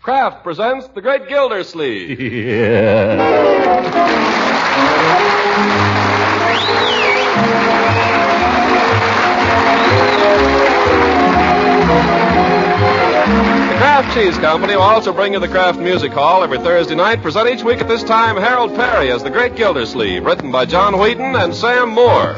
Kraft presents The Great Gildersleeve. Kraft Cheese Company will also bring you the Kraft Music Hall every Thursday night. Present each week at this time Harold Perry as the Great Gildersleeve, written by John Wheaton and Sam Moore.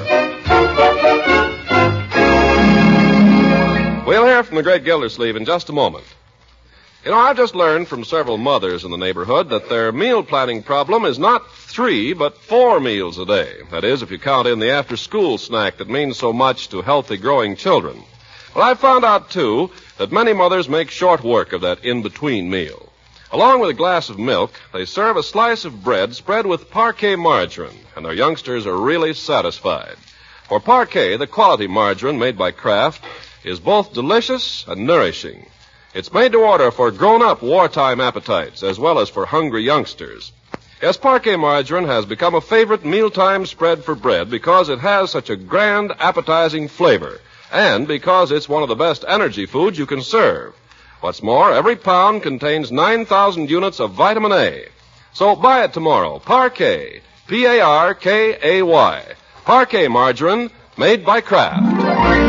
We'll hear from the Great Gildersleeve in just a moment. You know, I've just learned from several mothers in the neighborhood that their meal planning problem is not 3, but 4 meals a day. That is, if you count in the after-school snack that means so much to healthy growing children. Well, I've found out, too, that many mothers make short work of that in-between meal. Along with a glass of milk, they serve a slice of bread spread with Parquet margarine, and their youngsters are really satisfied. For Parquet, the quality margarine made by Kraft, is both delicious and nourishing. It's made to order for grown-up wartime appetites as well as for hungry youngsters. Yes, Parquet margarine has become a favorite mealtime spread for bread because it has such a grand, appetizing flavor, and because it's one of the best energy foods you can serve. What's more, every pound contains 9,000 units of vitamin A. So buy it tomorrow. Parquet, P-A-R-K-A-Y. Parquet margarine made by Kraft.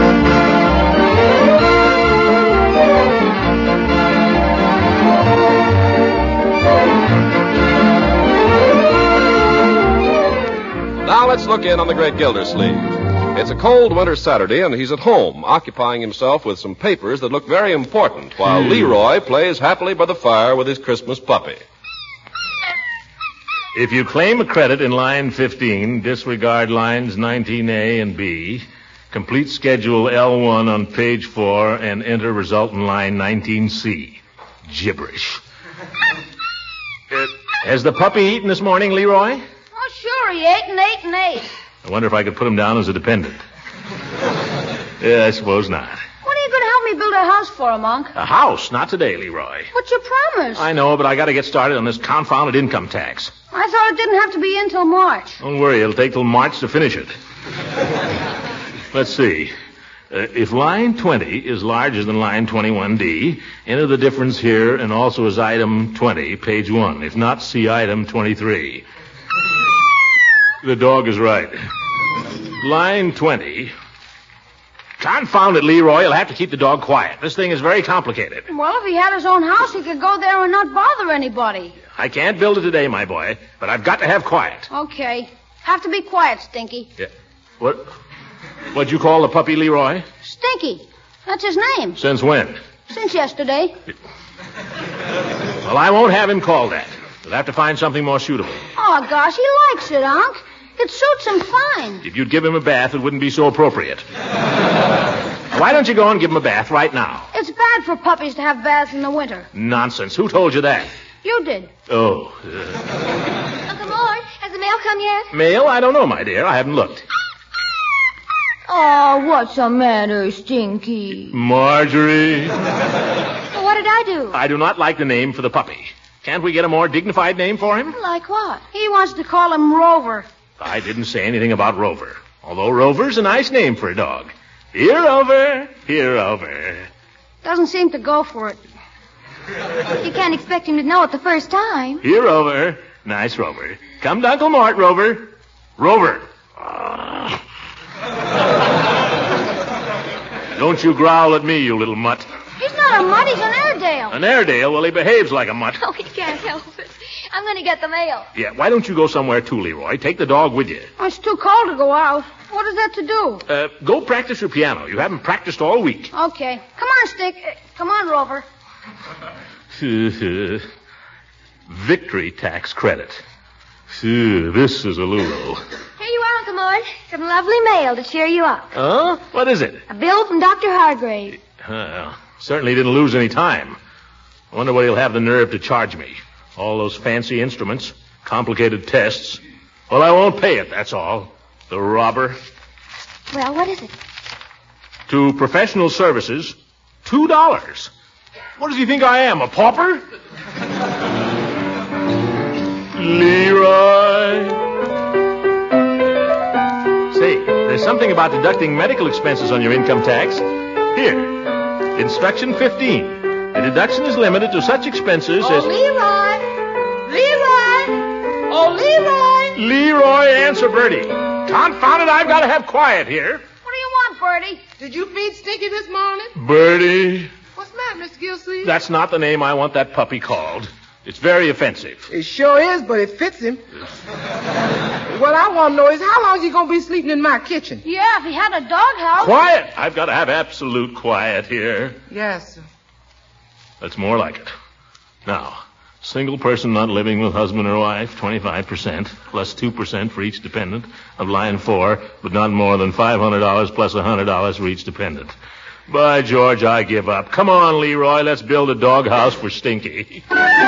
Now let's look in on the Great Gildersleeve. It's a cold winter Saturday, and he's at home, occupying himself with some papers that look very important, while Leroy plays happily by the fire with his Christmas puppy. If you claim a credit in line 15, disregard lines 19A and B, complete schedule L1 on page 4, and enter result in line 19C. Gibberish. Has the puppy eaten this morning, Leroy? Oh, sure, he ate and ate and ate. I wonder if I could put him down as a dependent. Yeah, I suppose not. When are you going to help me build a house for him, Unc? A house? Not today, Leroy. But you promised. I know, but I got to get started on this confounded income tax. I thought it didn't have to be in till March. Don't worry, it'll take till March to finish it. Let's see. If line 20 is larger than line 21D, enter the difference here and also as item 20, page 1. If not, see item 23. The dog is right. Line 20. Confound it, Leroy. You'll have to keep the dog quiet. This thing is very complicated. Well, if he had his own house, he could go there and not bother anybody. I can't build it today, my boy, but I've got to have quiet. Okay. Have to be quiet, Stinky. Yeah. What'd you call the puppy, Leroy? Stinky. That's his name. Since when? Since yesterday. Well, I won't have him called that. We'll have to find something more suitable. Oh, gosh, he likes it, Unc. It suits him fine. If you'd give him a bath, it wouldn't be so appropriate. Why don't you go and give him a bath right now? It's bad for puppies to have baths in the winter. Nonsense. Who told you that? You did. Oh. Uncle Mort, has the mail come yet? Mail? I don't know, my dear. I haven't looked. Oh, what's the matter, Stinky? Marjorie. Well, what did I do? I do not like the name for the puppy. Can't we get a more dignified name for him? Like what? He wants to call him Rover. I didn't say anything about Rover. Although Rover's a nice name for a dog. Here, Rover. Here, Rover. Doesn't seem to go for it. You can't expect him to know it the first time. Here, Rover. Nice, Rover. Come to Uncle Mort, Rover. Rover. Don't you growl at me, you little mutt. He's not a mutt, he's an Airedale. An Airedale? Well, he behaves like a mutt. Oh, he can't help it. I'm going to get the mail. Yeah, why don't you go somewhere too, Leroy? Take the dog with you. Oh, it's too cold to go out. What is that to do? Go practice your piano. You haven't practiced all week. Okay. Come on, Stick. Come on, Rover. Victory tax credit. This is a luro. Here you are, Uncle Mort. Some lovely mail to cheer you up. Huh? What is it? A bill from Dr. Hargrave. Certainly didn't lose any time. I wonder what he'll have the nerve to charge me. All those fancy instruments, complicated tests. Well, I won't pay it, that's all. The robber. Well, what is it? To professional services, $2. What does he think I am, a pauper? Leroy. Say, there's something about deducting medical expenses on your income tax. Here, instruction 15. The deduction is limited to such expenses as... Leroy! Leroy! Oh, Leroy! Leroy, answer Bertie. Confound it, I've got to have quiet here. What do you want, Bertie? Did you feed Stinky this morning? Bertie. What's the matter, Mr. Gilsleeve? That's not the name I want that puppy called. It's very offensive. It sure is, but it fits him. What I want to know is how long is he going to be sleeping in my kitchen? Yeah, if he had a doghouse. Quiet! I've got to have absolute quiet here. Yes, sir. That's more like it. Now, single person not living with husband or wife, 25%, plus 2% for each dependent of line 4, but not more than $500 plus $100 for each dependent. By George, I give up. Come on, Leroy, let's build a doghouse for Stinky.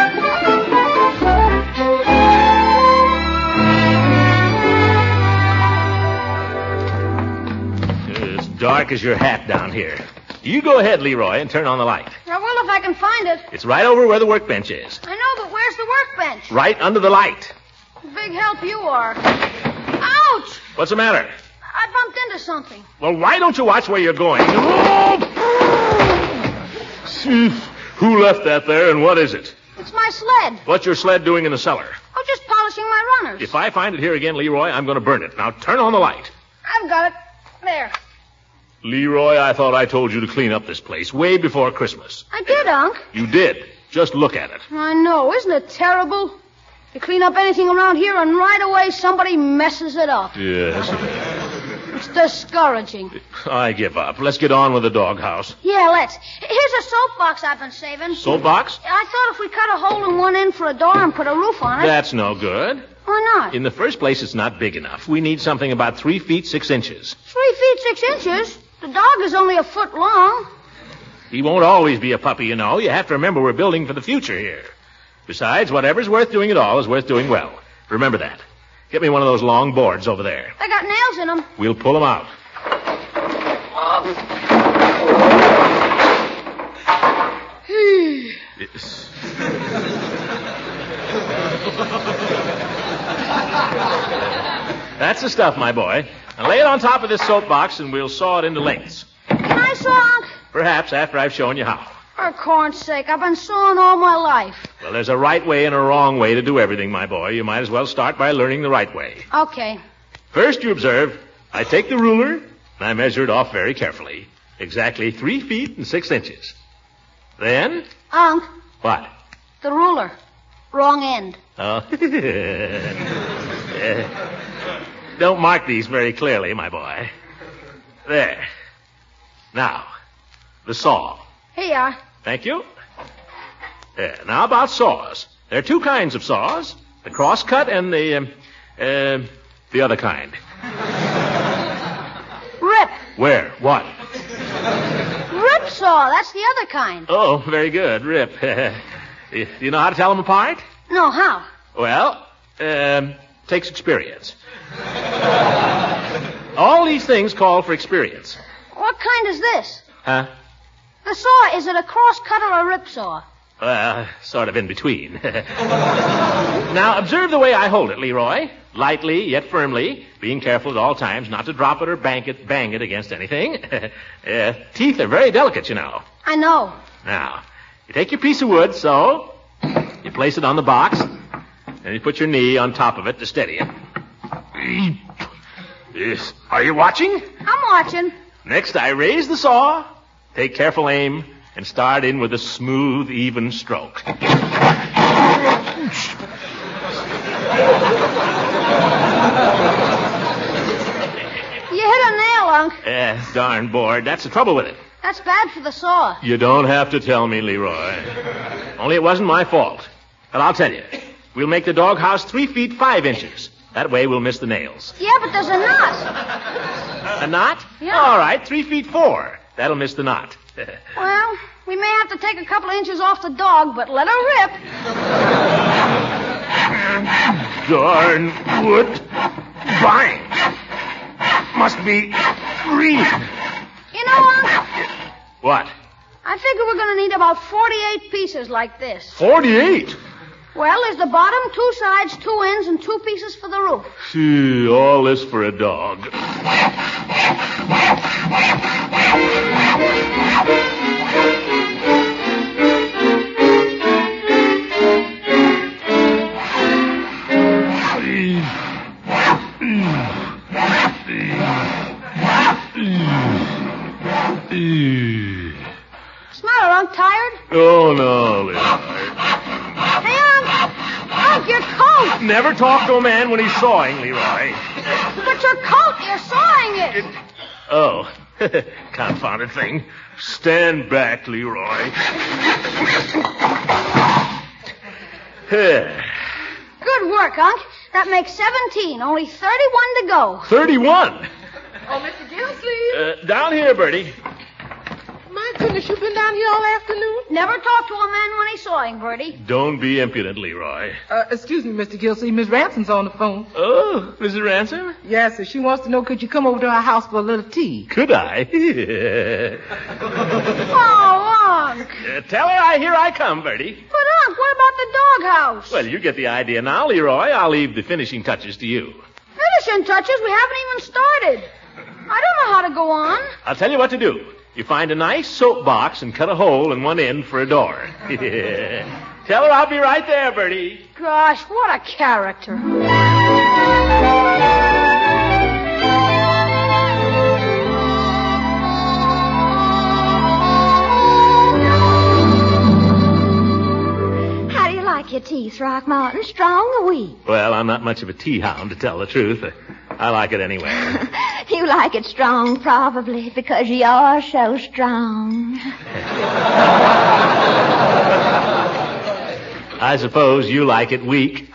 It's dark as your hat down here. You go ahead, Leroy, and turn on the light. I will if I can find it. It's right over where the workbench is. I know, but where's the workbench? Right under the light. Big help you are. Ouch! What's the matter? I bumped into something. Well, why don't you watch where you're going? Who left that there, and what is it? It's my sled. What's your sled doing in the cellar? Oh, just polishing my runners. If I find it here again, Leroy, I'm going to burn it. Now, turn on the light. I've got it. There. Leroy, I thought I told you to clean up this place way before Christmas. I did, Unc. You did. Just look at it. I know. Isn't it terrible? You clean up anything around here, and right away somebody messes it up. Yes. It's discouraging. I give up. Let's get on with the doghouse. Yeah, let's. Here's a soapbox I've been saving. Soapbox? I thought if we cut a hole in one end for a door and put a roof on it. That's no good. Why not? In the first place, it's not big enough. We need something about 3 feet 6 inches. 3 feet 6 inches? The dog is only a foot long. He won't always be a puppy, you know. You have to remember we're building for the future here. Besides, whatever's worth doing at all is worth doing well. Remember that. Get me one of those long boards over there. They got nails in them. We'll pull them out. That's the stuff, my boy. Now lay it on top of this soapbox and we'll saw it into lengths. Can I saw, Unc? Perhaps after I've shown you how. For corn's sake, I've been sawing all my life. Well, there's a right way and a wrong way to do everything, my boy. You might as well start by learning the right way. Okay. First, you observe, I take the ruler and I measure it off very carefully. Exactly 3 feet and 6 inches. Then? Unc. What? The ruler. Wrong end. Oh. Don't mark these very clearly, my boy. There. Now, the saw. Here you are. Thank you. Now about saws. There are 2 kinds of saws. The cross-cut and the other kind. Rip. Where? What? Rip saw. That's the other kind. Oh, very good. Rip. Do you know how to tell them apart? No, how? Well, takes experience. All these things call for experience. What kind is this? Huh? The saw, is it a cross-cut or a rip saw? Sort of in between. Now, observe the way I hold it, Leroy. Lightly, yet firmly, being careful at all times not to drop it or bang it against anything. Teeth are very delicate, you know. I know. Now, you take your piece of wood, so. You place it on the box, and you put your knee on top of it to steady it. Yes. Are you watching? I'm watching. Next, I raise the saw, take careful aim, and start in with a smooth, even stroke. You hit a nail, Unc. Darn bored. That's the trouble with it. That's bad for the saw. You don't have to tell me, Leroy. Only it wasn't my fault. But I'll tell you. We'll make the doghouse 3 feet 5 inches. That way we'll miss the nails. Yeah, but there's a knot. A knot? Yeah. All right, 3 feet 4. That'll miss the knot. Well, we may have to take a couple of inches off the dog, but let her rip. Darn wood. Bang. Must be green. You know, Unc, What? I figure we're going to need about 48 pieces like this. 48? Well, there's the bottom, 2 sides, 2 ends, and 2 pieces for the roof. Gee, all this for a dog. no, Leroy. Hey, Unc, your coat. Never talk to a man when he's sawing, Leroy. But your coat, you're sawing it. Oh, confounded thing. Stand back, Leroy. Good work, Unc. That makes 17. Only 31 to go. 31. Oh, Mr. Gilsleeve. Down here, Bertie. My goodness, you've been down here all afternoon? Never talk to a man when he's sawing, Bertie. Don't be impudent, Leroy. Excuse me, Mr. Gilsleeve. Miss Ransom's on the phone. Oh, Mrs. Ransom? Yes, sir. She wants to know, could you come over to our house for a little tea? Could I? Oh, Unc. Tell her here I come, Bertie. But, Unc, what about the doghouse? Well, you get the idea now, Leroy. I'll leave the finishing touches to you. Finishing touches? We haven't even started. I don't know how to go on. I'll tell you what to do. You find a nice soap box and cut a hole in one end for a door. Tell her I'll be right there, Bertie. Gosh, what a character. How do you like your tea, Throckmorton? Strong or weak? Well, I'm not much of a tea hound, to tell the truth. I like it anyway. You like it strong, probably, because you're so strong. I suppose you like it weak.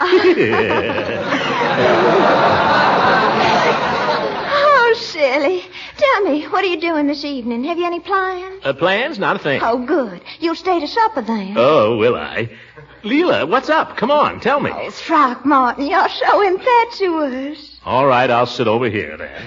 Oh, silly. Tell me, what are you doing this evening? Have you any plans? Plans? Not a thing. Oh, good. You'll stay to supper then. Oh, will I? Leela, what's up? Come on, tell me. Oh, Throckmorton, you're so impetuous. All right, I'll sit over here then.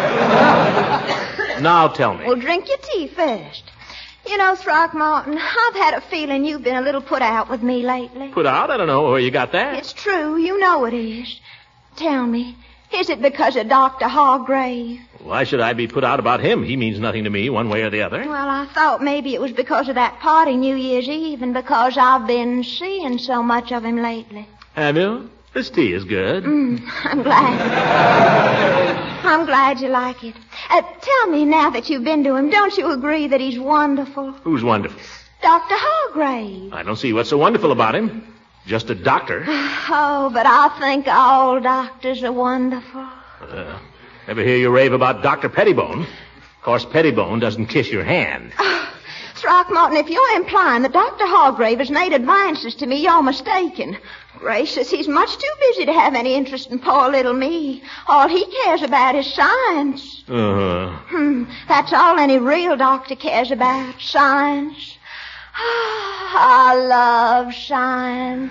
Now tell me. Well, drink your tea first. You know, Throckmorton, I've had a feeling you've been a little put out with me lately. Put out? I don't know where you got that. It's true. You know it is. Tell me, is it because of Dr. Hargrave? Why should I be put out about him? He means nothing to me, one way or the other. Well, I thought maybe it was because of that party New Year's Eve and because I've been seeing so much of him lately. Have you? This tea is good. I'm glad. I'm glad you like it. Tell me, now that you've been to him, don't you agree that he's wonderful? Who's wonderful? Dr. Hargrave. I don't see what's so wonderful about him. Just a doctor. Oh, but I think all doctors are wonderful. Ever hear you rave about Dr. Pettibone? Of course, Pettibone doesn't kiss your hand. Throckmorton, if you're implying that Dr. Hargrave has made advances to me, you're mistaken. Gracious, he's much too busy to have any interest in poor little me. All he cares about is science. That's all any real doctor cares about, science. I love science.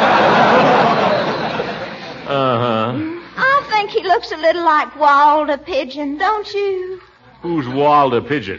I think he looks a little like Walter Pigeon, don't you? Who's Walter Pigeon?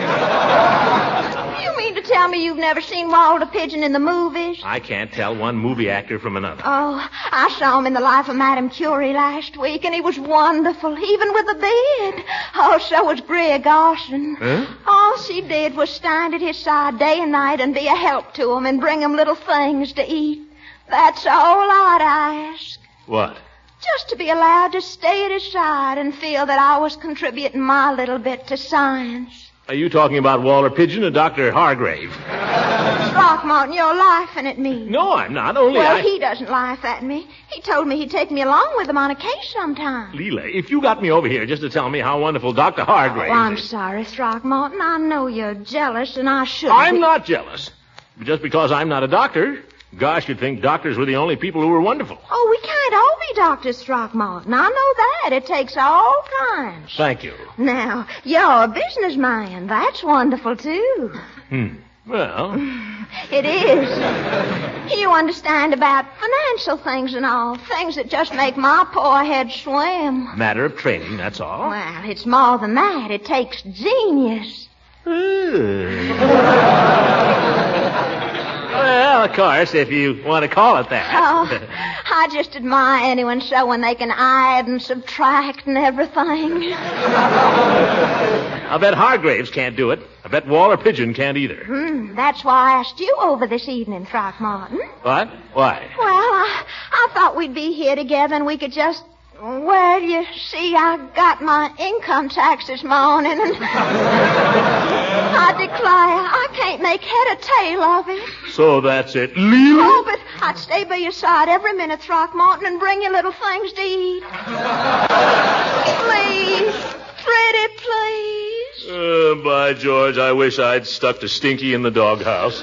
You mean to tell me you've never seen Walter Pigeon in the movies? I can't tell one movie actor from another. Oh, I saw him in The Life of Madame Curie last week, and he was wonderful, even with a beard. Oh, so was Greer Garson. Huh? All she did was stand at his side day and night and be a help to him and bring him little things to eat. That's all I'd ask. What? Just to be allowed to stay at his side and feel that I was contributing my little bit to science. Are you talking about Walter Pigeon or Dr. Hargrave? Throckmorton, you're laughing at me. No, I'm not. Only Well, he doesn't laugh at me. He told me he'd take me along with him on a case sometime. Leela, if you got me over here just to tell me how wonderful Dr. Hargrave Oh, I'm is... sorry, Throckmorton. I know you're jealous, and I shouldn't I'm be. not jealous. Just because I'm not a doctor, gosh, you'd think doctors were the only people who were wonderful. Oh, we can't all be doctors, Throckmorton. I know that. It takes all kinds. Thank you. Now, you're a businessman. That's wonderful, too. Well, It is. You understand about financial things and all. Things that just make my poor head swim. matter of training, that's all. Well, it's more than that. It takes genius. Well, of course, if you want to call it that. Oh, I just admire anyone so when they can add and subtract and everything. I bet Hargraves can't do it. I bet Walter Pigeon can't either. That's why I asked you over this evening, Throckmorton. What? Why? Well, I thought we'd be here together and we could just... Well, you see, I got my income tax this morning, and I I declare, I can't make head or tail of it. So that's it. Leela? Oh, but I'd stay by your side every minute, Throckmorton, and bring you little things to eat. Please. Pretty please. By George, I wish I'd stuck to Stinky in the doghouse.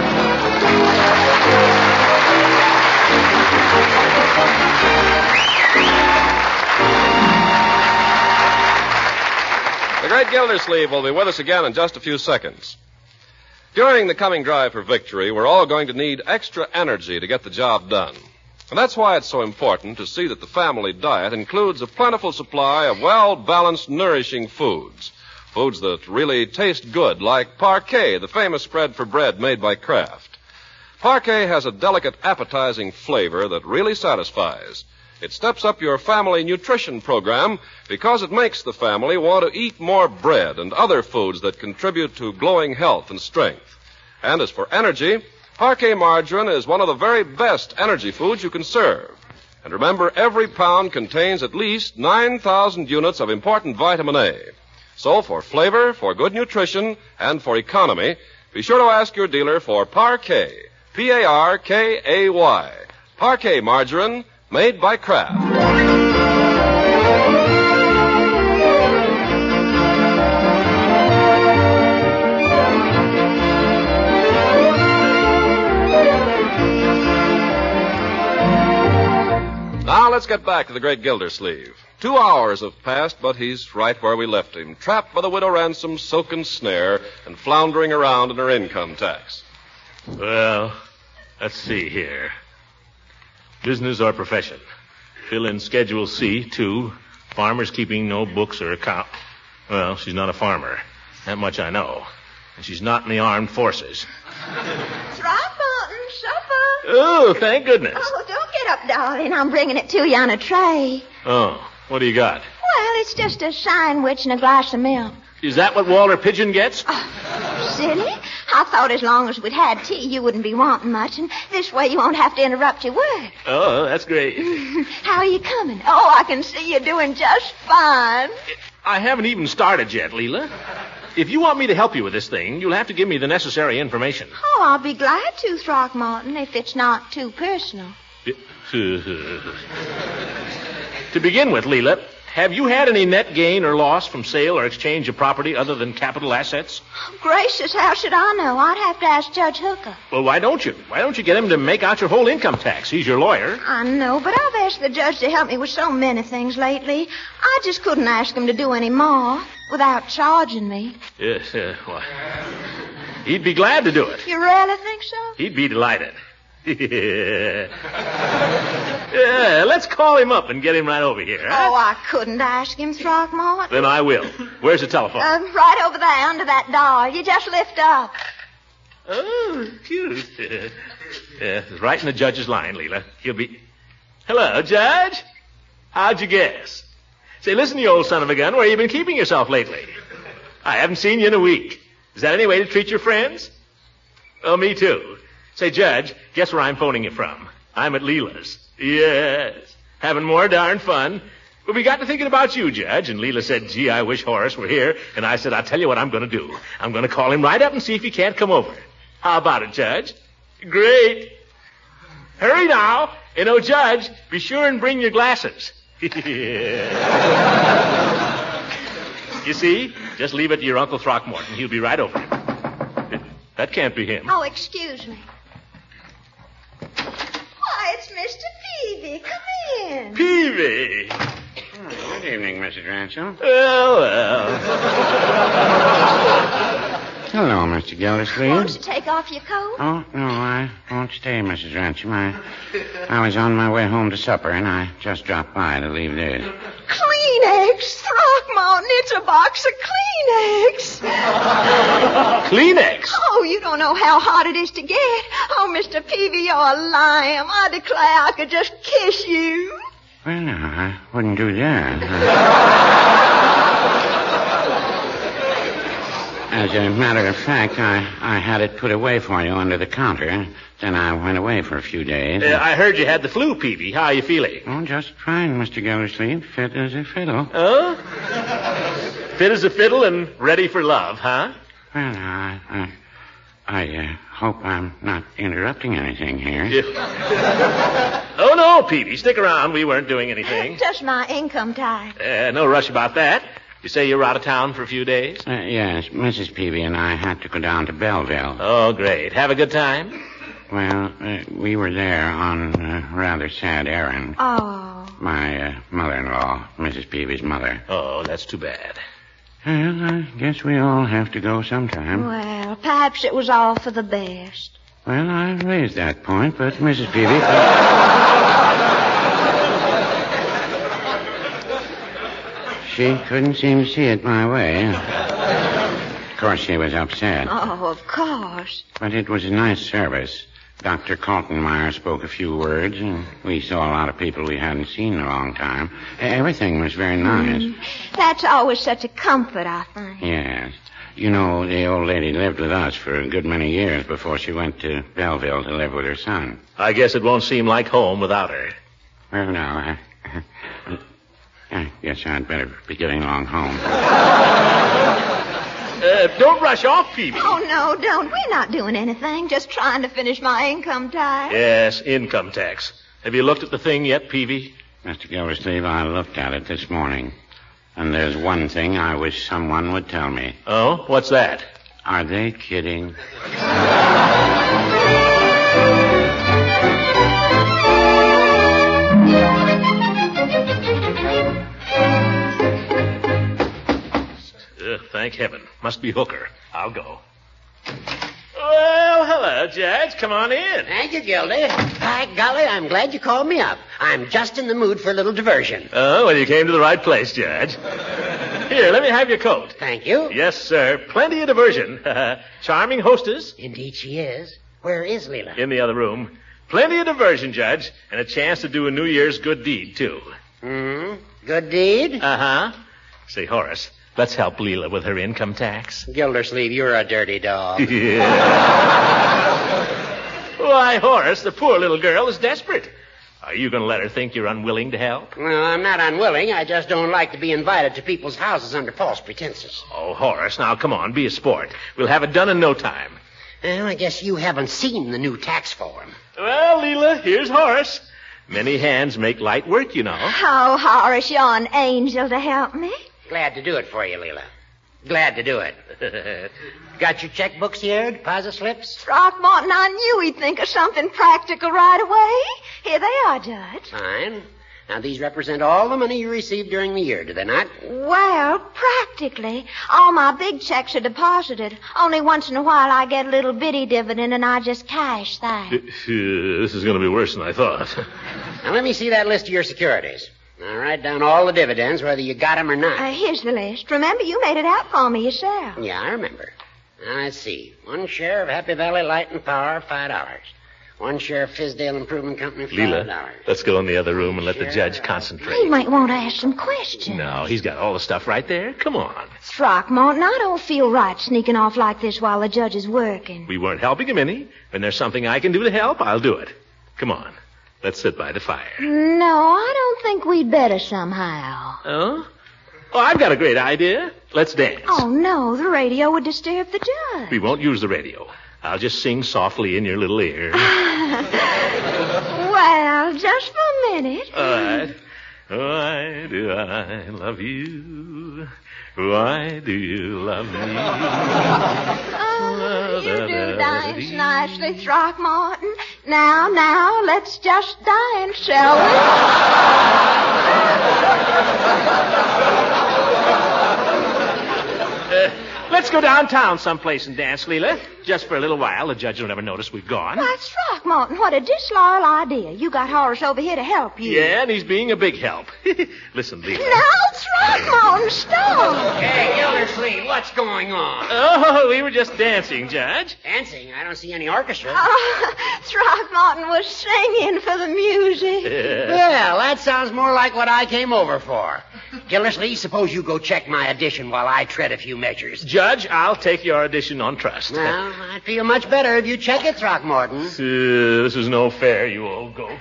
The great Gildersleeve will be with us again in just a few seconds. During the coming drive for victory, we're all going to need extra energy to get the job done. And that's why it's so important to see that the family diet includes a plentiful supply of well-balanced, nourishing foods. Foods that really taste good, like Parquet, the famous spread for bread made by Kraft. Parquet has a delicate, appetizing flavor that really satisfies. It steps up your family nutrition program because it makes the family want to eat more bread and other foods that contribute to glowing health and strength. And as for energy, Parquet margarine is one of the very best energy foods you can serve. And remember, every pound contains at least 9,000 units of important vitamin A. So for flavor, for good nutrition, and for economy, be sure to ask your dealer for Parquet. Parkay. Parquet margarine made by Kraft. Now let's get back to the great Gildersleeve. 2 hours have passed, but he's right where we left him, trapped by the Widow Ransom's silken snare and floundering around in her income tax. Well, let's see here. Business or profession? Fill in Schedule C, 2. Farmers keeping no books or account. Well, she's not a farmer. That much I know. And she's not in the armed forces. Throckmorton, supper. Oh, thank goodness. Oh, don't get up, darling. I'm bringing it to you on a tray. Oh, what do you got? Well, it's just a sandwich and a glass of milk. Is that what Walter Pigeon gets? Oh, silly. I thought as long as we'd had tea, you wouldn't be wanting much, and this way you won't have to interrupt your work. Oh, that's great. How are you coming? Oh, I can see you're doing just fine. I haven't even started yet, Leela. If you want me to help you with this thing, you'll have to give me the necessary information. Oh, I'll be glad to, Throckmorton, if it's not too personal. To begin with, Leela, have you had any net gain or loss from sale or exchange of property other than capital assets? Gracious, how should I know? I'd have to ask Judge Hooker. Well, why don't you? Why don't you get him to make out your whole income tax? He's your lawyer. I know, but I've asked the judge to help me with so many things lately. I just couldn't ask him to do any more without charging me. Yes, why? He'd be glad to do it. You really think so? He'd be delighted. Yeah, let's call him up and get him right over here. Huh? Oh, I couldn't ask him, Throckmorton. Then I will. Where's the telephone? Right over there under that door. You just lift up. Oh, cute. Yeah, it's right in the judge's line, Leela. He'll be... Hello, Judge. How'd you guess? Say, listen, you old son of a gun, where you been keeping yourself lately? I haven't seen you in a week. Is that any way to treat your friends? Oh, me too. Say, Judge, guess where I'm phoning you from? I'm at Leela's. Yes. Having more darn fun. But we got to thinking about you, Judge. And Leela said, gee, I wish Horace were here. And I said, I'll tell you what I'm going to do. I'm going to call him right up and see if he can't come over. How about it, Judge? Great. Hurry now. And, oh, Judge, be sure and bring your glasses. You see? Just leave it to your Uncle Throckmorton. He'll be right over. That can't be him. Oh, excuse me. Why, it's Mr. Peavy. Come in. Peavy. Good evening, Mrs. Ransom. Well. Hello, Mr. Gildersleeve. Won't you take off your coat? Oh, no, I won't stay, Mrs. Ransom. I was on my way home to supper, and I just dropped by to leave this. Kleenex, Throckmorton, it's a box of Kleenex. Kleenex? Oh, you don't know how hard it is to get. Oh, Mr. Peavy, you're a lamb. I declare I could just kiss you. Well, no, I wouldn't do that. As a matter of fact, I had it put away for you under the counter. Then I went away for a few days. I heard you had the flu, Peavy. How are you feeling? Oh, just fine, Mr. Gildersleeve. Fit as a fiddle. Oh? Fit as a fiddle and ready for love, huh? Well, I hope I'm not interrupting anything here. Oh, no, Peavy. Stick around. We weren't doing anything. Just my income tax. No rush about that. You say you were out of town for a few days? Yes, Mrs. Peavy and I had to go down to Belleville. Oh, great. Have a good time? Well, we were there on a rather sad errand. Oh. My mother-in-law, Mrs. Peavy's mother. Oh, that's too bad. Well, I guess we all have to go sometime. Well, perhaps it was all for the best. Well, I raised that point, but Mrs. Peavy... She couldn't seem to see it my way. Of course, she was upset. Oh, of course. But it was a nice service. Dr. Kaltenmeyer spoke a few words, and we saw a lot of people we hadn't seen in a long time. Everything was very nice. That's always such a comfort, I think. Yes. You know, the old lady lived with us for a good many years before she went to Belleville to live with her son. I guess it won't seem like home without her. Well, no, I guess I'd better be getting along home. Don't rush off, Peavy. Oh, no, don't. We're not doing anything. Just trying to finish my income tax. Yes, income tax. Have you looked at the thing yet, Peavy? Mr. Gildersleeve, I looked at it this morning. And there's one thing I wish someone would tell me. Oh? What's that? Are they kidding? Thank heaven. Must be Hooker. I'll go. Well, hello, Judge. Come on in. Thank you, Gildy. By golly, I'm glad you called me up. I'm just in the mood for a little diversion. Oh, well, you came to the right place, Judge. Here, let me have your coat. Thank you. Yes, sir. Plenty of diversion. Charming hostess. Indeed she is. Where is Leela? In the other room. Plenty of diversion, Judge. And a chance to do a New Year's good deed, too. Good deed? Uh-huh. Say, Horace, let's help Leela with her income tax. Gildersleeve, you're a dirty dog. Why, Horace, the poor little girl is desperate. Are you going to let her think you're unwilling to help? Well, I'm not unwilling. I just don't like to be invited to people's houses under false pretenses. Oh, Horace, now come on, be a sport. We'll have it done in no time. Well, I guess you haven't seen the new tax form. Well, Leela, here's Horace. Many hands make light work, you know. Oh, Horace, you're an angel to help me. Glad to do it for you, Leela. Glad to do it. Got your checkbooks here, deposit slips? Throckmorton, I knew he'd think of something practical right away. Here they are, Judge. Fine. Now, these represent all the money you received during the year, do they not? Well, practically. All my big checks are deposited. Only once in a while I get a little bitty dividend and I just cash that. This is going to be worse than I thought. Now, let me see that list of your securities. Now, write down all the dividends, whether you got them or not. Here's the list. Remember, you made it out for me yourself. Yeah, I remember. Now, let's see. 1 share of Happy Valley Light and Power, $5. 1 share of Fizdale Improvement Company, $5. Leela, let's go in the other room and let the judge concentrate. He might want to ask some questions. No, he's got all the stuff right there. Come on. Throckmorton, I don't feel right sneaking off like this while the judge is working. We weren't helping him any. When there's something I can do to help, I'll do it. Come on. Let's sit by the fire. No, I don't think we'd better somehow. Oh? Oh, I've got a great idea. Let's dance. Oh, no, the radio would disturb the judge. We won't use the radio. I'll just sing softly in your little ear. Well, just for a minute. All right. Why do I love you? Why do you love me? Oh, you do dance nicely, Throckmorton. Now, let's just dance, shall we? Let's go downtown someplace and dance, Leela. Just for a little while. The judge will never notice we've gone. Why, Throckmorton, what a disloyal idea. You got Horace over here to help you. Yeah, and he's being a big help. Listen, Leela. No, Throckmorton, stop. Hey, Gildersleeve, what's going on? Oh, we were just dancing, Judge. Dancing? I don't see any orchestra. Throckmorton was singing for the music. Well, that sounds more like what I came over for. Gildersleeve, suppose you go check my audition while I tread a few measures. Judge, I'll take your audition on trust. Well, I'd feel much better if you check it, Throckmorton. This is no fair, you old goat.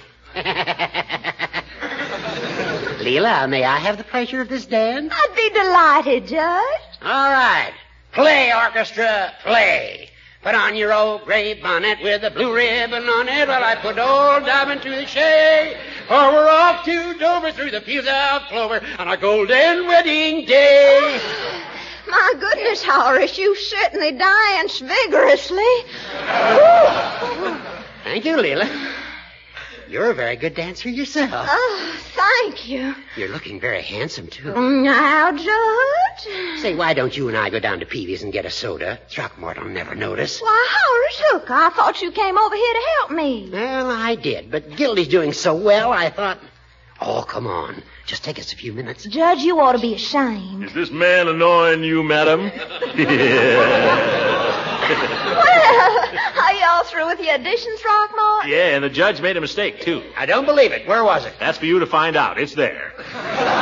Leela, may I have the pleasure of this dance? I'd be delighted, Judge. All right. Play, orchestra, play. Put on your old gray bonnet with a blue ribbon on it while I put old Dobbin to the shade. For we're off to Dover through the fields of clover on our golden wedding day. My goodness, Horace, you certainly dance vigorously. Thank you, Leela. You're a very good dancer yourself. Oh, thank you. You're looking very handsome, too. Now, George. Say, why don't you and I go down to Peavy's and get a soda? Throckmorton will never notice. Why, Horace Hooker, I thought you came over here to help me. Well, I did, but Gildy's doing so well, I thought... Oh, come on. Just take us a few minutes. Judge, you ought to be ashamed. Is this man annoying you, madam? Well, are y'all through with the auditions, Throckmorton? Yeah, and the judge made a mistake, too. I don't believe it. Where was it? That's for you to find out. It's there. Come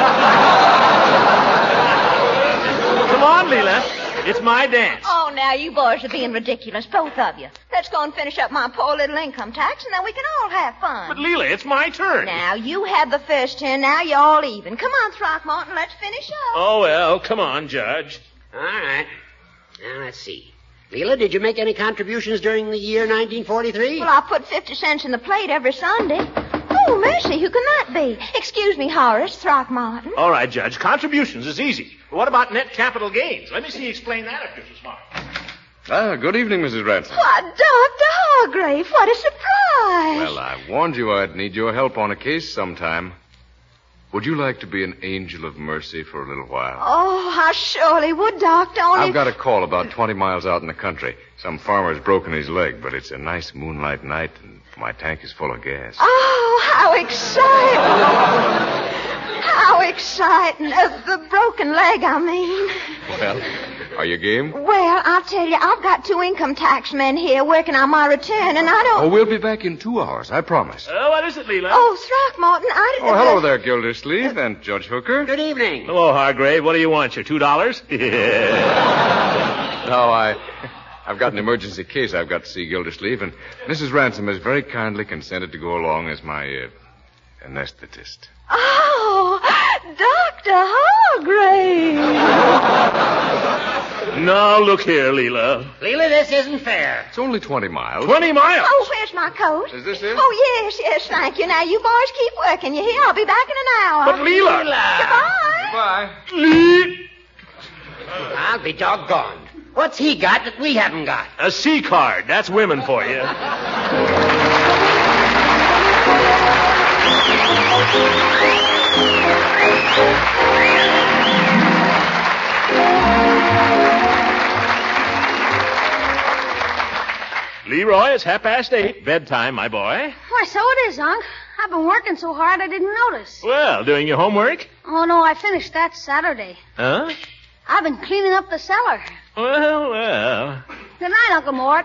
on, Leela. It's my dance. Oh, now, you boys are being ridiculous, both of you. Let's go and finish up my poor little income tax, and then we can all have fun. But, Leela, it's my turn. Now, you had the first turn. Now you're all even. Come on, Throckmorton, let's finish up. Oh, well, come on, Judge. All right. Now, let's see. Leela, did you make any contributions during the year 1943? Well, I put 50 cents in the plate every Sunday. Oh, mercy, who can that be? Excuse me, Horace, Throckmorton. All right, Judge. Contributions is easy. But what about net capital gains? Let me see you explain that if you're so smart. Good evening, Mrs. Ransom. Why, Dr. Hargrave, what a surprise. Well, I warned you I'd need your help on a case sometime. Would you like to be an angel of mercy for a little while? Oh, I surely would, Doctor, only... I've got a call about 20 miles out in the country. Some farmer's broken his leg, but it's a nice moonlight night, and my tank is full of gas. Oh, how exciting. How exciting. The broken leg, I mean. Well, are you game? Well, I'll tell you, I've got 2 income tax men here working on my return, and I don't... Oh, we'll be back in 2 hours, I promise. What is it, Leela? Oh, Throckmorton, I didn't... Oh, hello there, Gildersleeve and Judge Hooker. Good evening. Hello, Hargrave. What do you want, your $2? No, I've got an emergency case I've got to see Gildersleeve, and Mrs. Ransom has very kindly consented to go along as my anesthetist. Oh, Dr. Hargrave. Now, look here, Leela. Leela, this isn't fair. It's only 20 miles. 20 miles? Oh, where's my coat? Is this it? Oh, yes, thank you. Now, you boys keep working. You hear? I'll be back in an hour. But, Leela. Goodbye. Goodbye. I'll be doggone. What's he got that we haven't got? A C card. That's women for you. Leroy, it's 8:30. Bedtime, my boy. Why, so it is, Unc. I've been working so hard I didn't notice. Well, doing your homework? Oh, no, I finished that Saturday. Huh? I've been cleaning up the cellar. Well. Good night, Uncle Mort.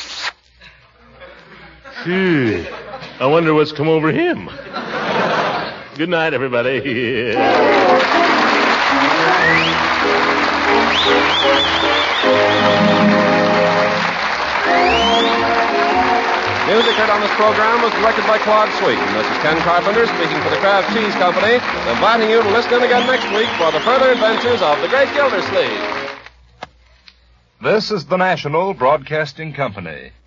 Phew. I wonder what's come over him. Good night, everybody. Music heard on this program was directed by Claude Sweet. And this is Ken Carpenter speaking for the Kraft Cheese Company, inviting you to listen in again next week for the further adventures of the Great Gildersleeve. This is the National Broadcasting Company.